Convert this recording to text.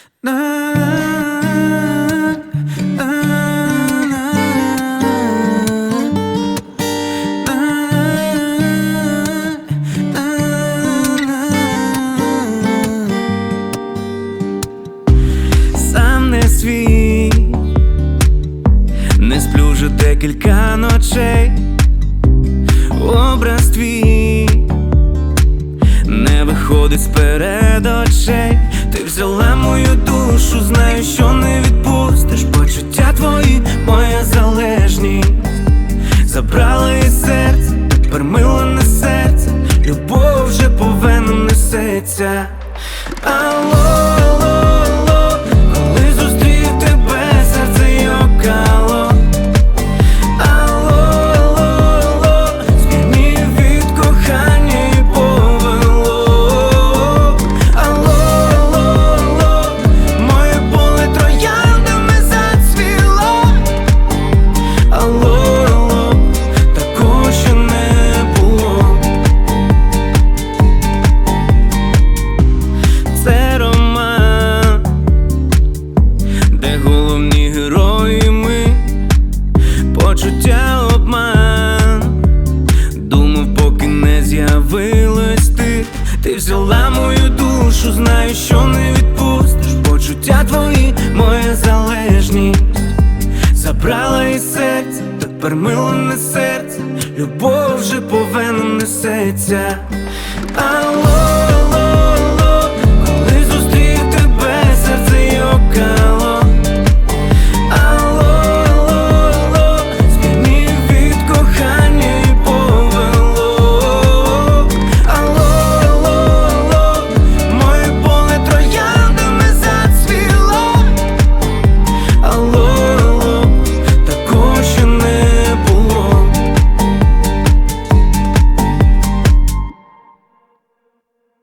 Сам не свій, не сплю вже декілька ночей. Образ твій не виходить з-перед очей. Ти взяла мою душу, знаю, що не відпустиш. Почуття твої, моя залежність. Забрала із серця, тепер милане серце. Любов вже по венам несеться. Алло, алло, алло, коли зустрів тебе, серце йокало. Алло, алло, алло, звільнив від кохання і повело. Алло, алло, алло, моє поле трояндами зацвіло. Алло, алло, такого ще не було. Це роман, де головні герої ми. Почуття обман, думав, поки не з'явилась ти. Ти взяла мою душу, знаю, що не відпустиш. Почуття твої, моя залежність. Забрала із серця, тепер милане серце. Любов вже по венам несеться. Алло,